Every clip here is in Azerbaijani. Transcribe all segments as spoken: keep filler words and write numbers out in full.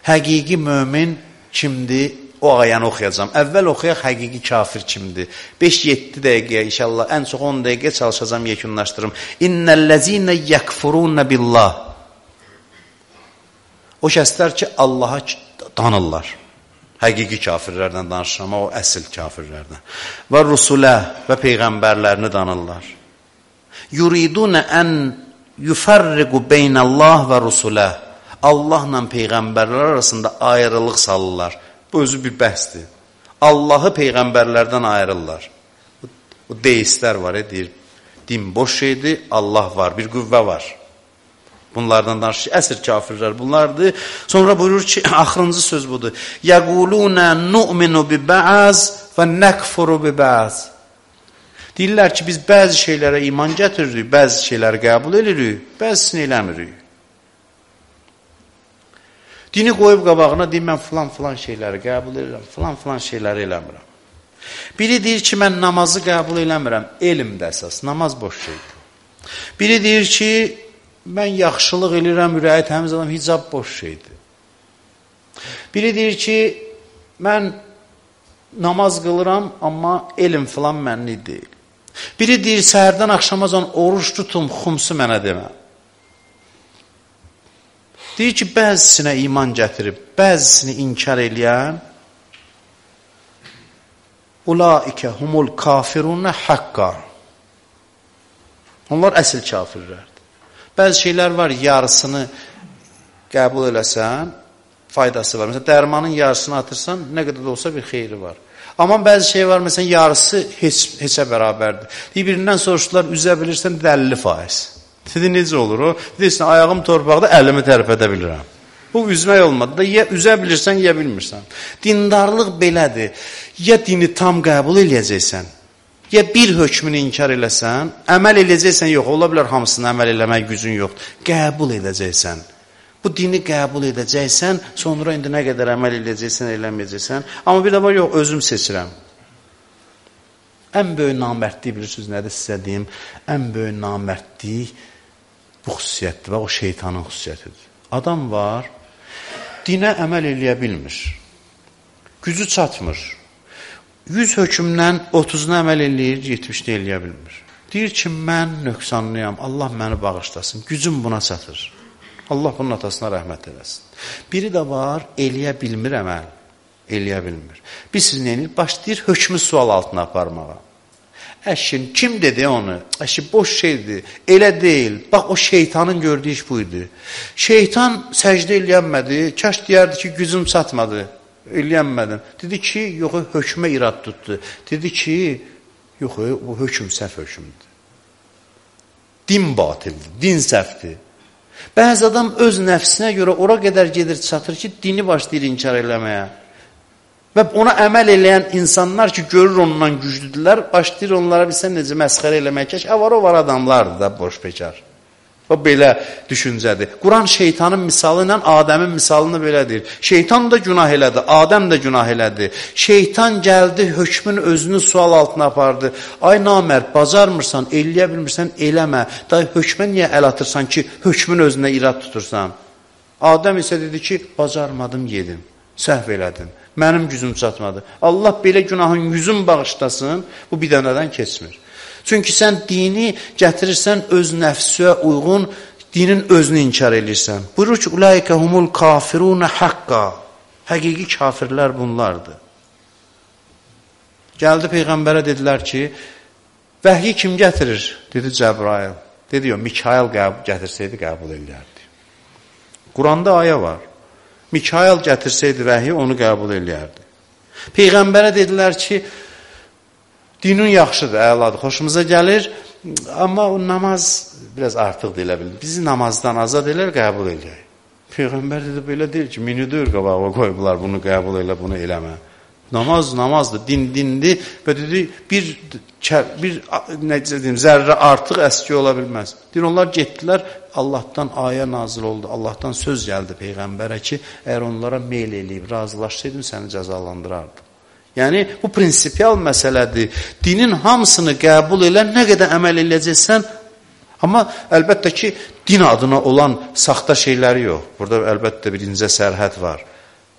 Həqiqi mömin kimdir? O ayəni oxuyacağım. Əvvəl oxuyaq həqiqi kafir kimdir? beş yeddi dəqiqəyə inşallah, ən çox on dəqiqə çalışacağım, yekunlaşdırım. İnnellezine yekfurun billah. O kəslər ki, Allaha danırlar. Həqiqi kafirlərdən danışıram, o əsl kafirlərdən. Və rusulə və peyğəmbərlərini danırlar. Yuridun ən yufarriqu beynəllah və rusulə. Allahla peyğəmbərlər arasında ayrılıq salırlar. Bu özü bir bəhsdir. Allahı peyğəmbərlərdən ayırırlar. O deistlər var, e, deyir, din boş şeydir, Allah var, bir qüvvə var. Bunlardan danışır, əsr kafirlər bunlardır. Sonra buyurur ki, axırıncı söz budur. Yəqulunə nu'minu bi bə'az və nəkfuru bi bə'az. Deyirlər ki, biz bəzi şeylərə iman gətiririk, bəzi şeyləri qəbul edirik, bəzisini eləmirik. Dini qoyub qabağına deyir, mən filan-filan şeyləri qəbul edirəm, filan-filan şeyləri eləmirəm. Biri deyir ki, mən namazı qəbul eləmirəm, elmdə əsas, namaz boş şeydir. Biri deyir ki, mən yaxşılıq eləyirəm, ürəyi təmiz adam, hicab boş şeydir. Biri deyir ki, mən namaz qılıram, amma elm filan mənli deyil. Biri deyir, səhərdən axşamacan oruç tutum, xumsu mənə demə. Deyir ki, bəzisinə iman gətirib, bəzisini inkar eləyən, ulaikə humul kafirunə haqqa. Onlar əsl kafirlərdir. Bəzi şeylər var, yarısını qəbul eləsən, faydası var. Məsələn, dərmanın yarısını atırsan, nə qədər də olsa bir xeyri var. Amma bəzi şey var, məsələn, yarısı heç, heçə bərabərdir. Deyir, birindən soruşdular, üzə bilirsən, əlli faiz. Dedi, necə olur o? Deyirsən, ayağım torpaqda, əlimi tərəf edə bilirəm. Bu, üzmək olmadı da, ya üzə bilirsən, ya bilmirsən. Dindarlıq belədir. Ya dini tam qəbul eləyəcəksən, ya bir hökmünü inkar eləsən, əməl eləyəcəksən, yox, ola bilər hamısını əməl eləmək gücün yoxdur. Qəbul edəcəksən. Bu dini qəbul edəcəksən, sonra indi nə qədər əməl eləyəcəksən, eləməyəcəksən. Amma bir də var, yox, özüm seçirəm. Ən böyük namərdlik, bilirsiniz, nədir sizə deyim? Ən böyük namərdlik bu xüsusiyyətdir və o şeytanın xüsusiyyətidir. Adam var, dinə əməl eləyə bilmir. Gücü çatmır. yüz hökmdən otuzuna əməl eləyir, yetmişdə eləyə bilmir. Deyir ki, mən nöqsanlıyam, Allah məni bağışlasın, gücüm buna çatır. Allah bunun atasına rəhmət eləsin. Biri də var, eləyə bilmir əməl, eləyə bilmir. Biz siz neyini? Başlayır hökmü sual altına aparmağa. Əşin, kim dedi onu? Əşi, boş şeydir, elə deyil. Bax, o şeytanın gördüyü iş buydu. Şeytan səcdə eləyənmədi, kəş deyərdi ki, gücüm çatmadı. Eləyənmədim. Dedi ki, yox, hökmə irad tutdu. Dedi ki, yox, bu hökm səhv hökmdür. Din batildir, din səhvdir. Bəzi adam öz nəfsinə görə ora qədər gedir, çatır ki, dini başlayır inkar eləməyə. Və ona əməl eləyən insanlar ki, görür ondan güclüdürlər, başlayır onlara bilsən necə məsxərə eləmək kəş. Əvar o var adamlardır da, boş bekar. O belə düşüncədir. Quran şeytanın misalı ilə Adəmin misalını belə deyir. Şeytan da günah elədi, Adəm də günah elədi. Şeytan gəldi, hökmün özünü sual altına apardı. Ay namərd, bacarmırsan, eləyə bilmirsən, eləmə. Day hökmə niyə əl atırsan ki, hökmün özünə irad tutursan? Adəm isə dedi ki, bacarmadım, yedim, səhv elədim. Mənim gücüm çatmadı. Allah belə günahın yüzün bağışlasın, bu bir dənədən keçmir. Çünki sən dini gətirirsən öz nəfsüə uyğun, dinin özünü inkar edirsən. Buyurur ki, ulaikə humul kafirunə haqqa. Həqiqi kafirlər bunlardır. Gəldi Peyğəmbərə dedilər ki, vəhyi kim gətirir? Dedi Cəbrail. Dedi, yox, Mikail gətirsəydi qəbul eləyərdi. Quranda ayə var. Mikail gətirsəydi vəhyi, onu qəbul eləyərdi. Peyğəmbərə dedilər ki, dinin yaxşıdır, əladır, xoşumuza gəlir, amma o namaz biraz artıq deyilə bilir. Bizi namazdan azad elər, qəbul eləyək. Peyğəmbər dedi, belə deyil ki, minüdür qabağa qoyublar, bunu qəbul elə, bunu eləmə. Namaz namazdır, din dindir və dedi, bir, bir necə deyim, zərrə artıq əski ola bilməz. Deyir, onlar getdilər, Allahdan ayə nazil oldu, Allahdan söz gəldi Peyğəmbərə ki, əgər onlara meyl eləyib, razılaşsaydın, səni cəzalandırardı. Yəni, bu prinsipial məsələdir. Dinin hamısını qəbul elə, nə qədər əməl eləyəcəksən, amma əlbəttə ki, din adına olan saxta şeyləri yox. Burada əlbəttə bir incə sərhəd var.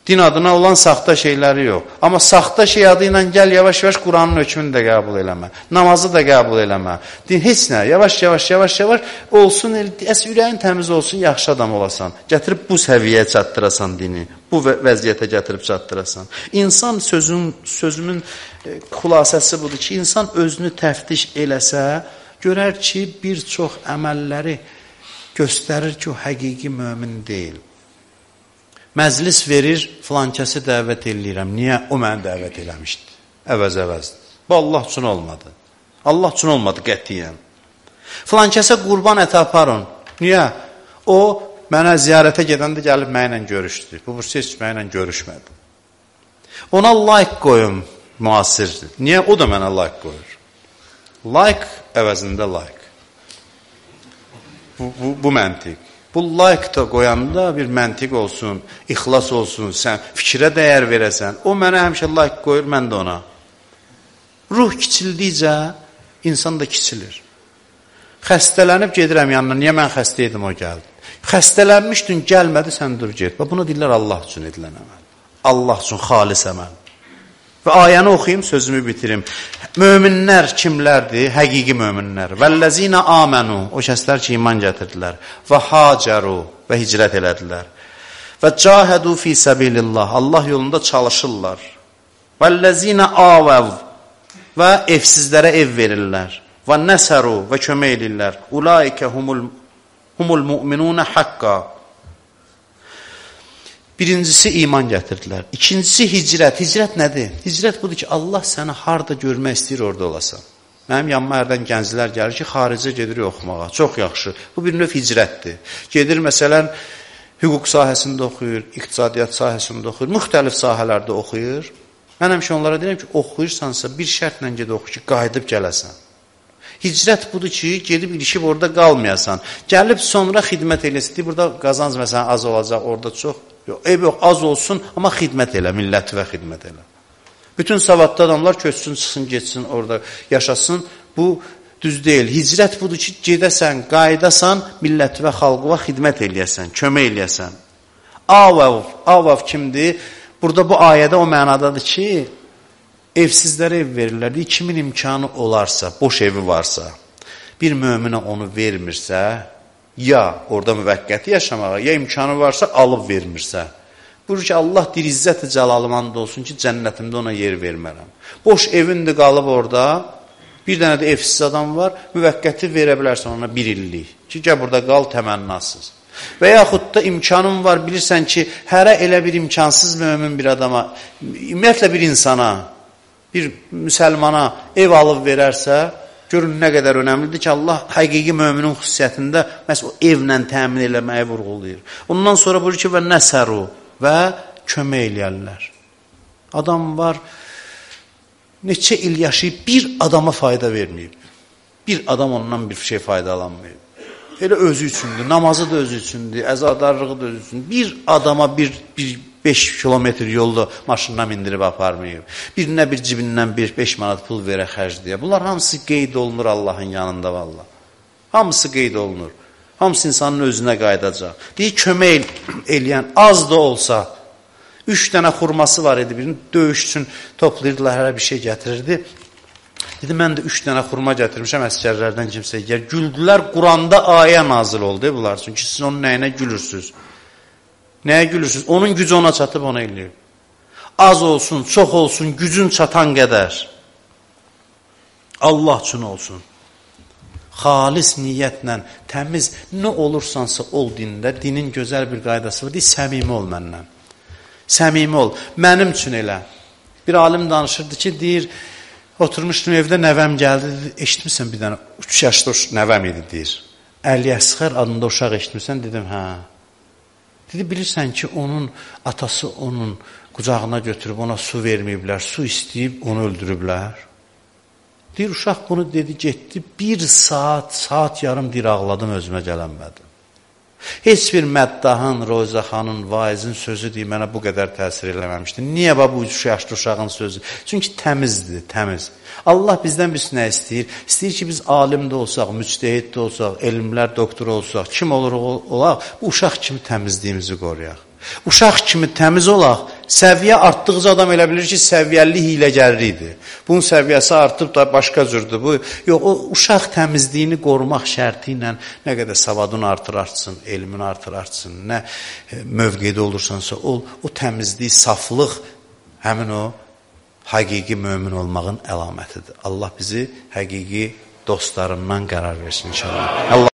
Din adına olan saxta şeyləri yox. Amma saxta şey adı ilə gəl, yavaş-yavaş Quranın hökmünü də qəbul eləmə. Namazı da qəbul eləmə. Din heç nə, yavaş-yavaş, yavaş-yavaş olsun, əs ürəyin təmiz olsun, yaxşı adam olasan. Gətirib bu səviyyəyə çatdırasan dini. Bu vəziyyətə gətirib çatdırasan. İnsan sözün, sözümün e, xülasəsi budur ki, insan özünü təftiş eləsə, görər ki, bir çox əməlləri göstərir ki, o həqiqi mömin deyil. Məclis verir, filan kəsi dəvət eləyirəm. Niyə? O məni dəvət eləmişdi. Əvəz-əvəzdir. Bu Allah üçün olmadı. Allah üçün olmadı qətiyyən. Filan kəsə qurban əti aparın. Niyə? O, mənə ziyarətə gedəndə gəlib mənlə görüşdü. Bu bursa heç mənlə görüşmədi. Ona like qoyum, müasirdir. Niyə? O da mənə like qoyur. Like əvəzində like. Bu, bu, bu məntiq. Bu like da qoyanda bir məntiq olsun, ixlas olsun, sən fikrə dəyər verəsən. O mənə həmişə like qoyur, mən də ona. Ruh kiçildikcə insan da kiçilir. Xəstələnib gedirəm yanına, niyə mən xəstə idim, o gəldi. Xəstələnmişdin, gəlmədi, sən dur get. Buna deyirlər Allah üçün edilən əməl. Allah üçün xalis əməl. Və ayəni oxuyayım, sözümü bitirim. Möminlər kimlərdir? Həqiqi möminlər. Vəlləzinə amənu, o kəslər ki, iman gətirdilər. Və hacəru, və hicrət elədilər. Və cahədu fi səbilillah, Allah yolunda çalışırlar. Vəlləzinə avəv, və evsizlərə ev verirlər. Və nəsəru, və kömək edirlər. Ulaikə humul, humul müminunə haqqa. Birincisi iman gətirdilər. İkincisi hicrət. Hicrət nədir? Hicrət budur ki, Allah səni harada görmək istəyir, orada olasan. Mənim yanıma hərdən gənclər gəlir ki, xaricə gedir oxumağa. Çox yaxşı. Bu bir növ hicrətdir. Gedir, məsələn, hüquq sahəsində oxuyur, iqtisadiyyat sahəsində oxuyur, müxtəlif sahələrdə oxuyur. Mən həmişə onlara deyirəm ki, oxuyursansa bir şərtlə ged oxu ki, qayıdıb gələsən. Hicrət budur ki, gedib ilişib orada qalmayasan. Gəlib sonra xidmət eləsin. Burada qazanc məsələn az olacaq, orada çox. Yox, ev yox, az olsun, amma xidmət elə, milləti və xidmət elə. Bütün savadlı adamlar köçsün, çıxsın, geçsin, orada yaşasın. Bu düz deyil. Hicrət budur ki, gedəsən, qaydasan, milləti və xalqıva xidmət eləyəsən, kömək eləyəsən. Avav, avav kimdir? Burada bu ayədə o mənadadır ki, evsizlərə ev verirlər. Kimin imkanı olarsa, boş evi varsa, bir möminə onu vermirsə, ya orada müvəqqəti yaşamağa, ya imkanı varsa alıb vermirsə. Buyurur ki, Allah dir izzət-i cəlalımanda olsun ki, cənnətimdə ona yer vermərəm. Boş evindir qalıb orada, bir dənə də evsiz adam var, müvəqqəti verə bilərsən ona bir illik. Ki, gəl burada qal təmənnasız. Və yaxud da imkanın var, bilirsən ki, hərə elə bir imkansız mömin bir adama, ümumiyyətlə bir insana, bir müsəlmana ev alıb verərsə, görün nə qədər önəmlidir ki, Allah həqiqi möminin xüsusiyyətində məhz o evlə təmin eləməyi vurğulayır. Ondan sonra buyurur ki, və nəsəru və kömək eləyərlər. Adam var, neçə il yaşayıb, bir adama fayda verməyib. Bir adam ondan bir şey faydalanmayıb. Elə özü üçündür, namazı da özü üçündür, əzadarlığı da özü üçündür. Bir adama bir, bir beş kilometr yolda maşından mindirib aparmayıb. Birinə bir cibindən bir beş manat pul verə xərcləyə. Bunlar hamısı qeyd olunur Allahın yanında valla. Hamısı qeyd olunur. Hamısı insanın özünə qaydacaq. Deyir, kömək eləyən az da olsa, üç dənə xurması var idi, birini döyüş üçün toplayırdılar, hər bir şey gətirirdi. Dedi, mən də üç dənə xurma gətirmişəm, əskərlərdən kimsə gəl. Güldülər, Quranda ayə nazil oldu bunlar üçün ki, siz onun nəyinə gülürsünüz? Nəyə gülürsünüz? Onun gücü ona çatıb, ona eləyir. Az olsun, çox olsun, gücün çatan qədər. Allah üçün olsun. Xalis niyyətlə, təmiz, nə olursansa ol dində, dinin gözəl bir qaydası var, deyil, səmimi ol məndən. Səmimi ol, mənim üçün elə. Bir alim danışırdı ki, deyir, oturmuşdum evdə, nəvəm gəldi, dedi, eşitmirsən bir dənə, üç yaşlı nəvəm idi, deyir. Əli-Əsxər adında uşaq eşitmirsən, dedim, hə. Dedi, bilirsən ki, onun atası onun qucağına götürüb, ona su verməyiblər, su istəyib, onu öldürüblər. Deyir, uşaq bunu dedi, getdi, bir saat, saat yarım deyir, ağladım, özümə gələnmədim. Heç bir məddahın, Rozaxanın, vaizin sözü deyir, mənə bu qədər təsir eləməmişdi. Niyə bu üç yaşlı uşağın sözü? Çünki təmizdir, təmiz. Allah bizdən biz nə istəyir? İstəyir ki, biz alim də olsaq, müctehid də olsaq, elmlər doktoru olsaq, kim olur olaq, bu uşaq kimi təmizliyimizi qoruyaq. Uşaq kimi təmiz olaq, Səviyyə artdıqca adam elə bilir ki, səviyyəli hiləgərlidir. Bunun səviyyəsi artıb da başqa cürdür. Bu, yox, o uşaq təmizliyini qorumaq şərti ilə nə qədər savadını artır artsın, elmini artır artsın, nə mövqedə olursansa ol, o təmizlik, saflıq həmin o həqiqi mömin olmağın əlamətidir. Allah bizi həqiqi dostlarından qərar versin inşallah. Allah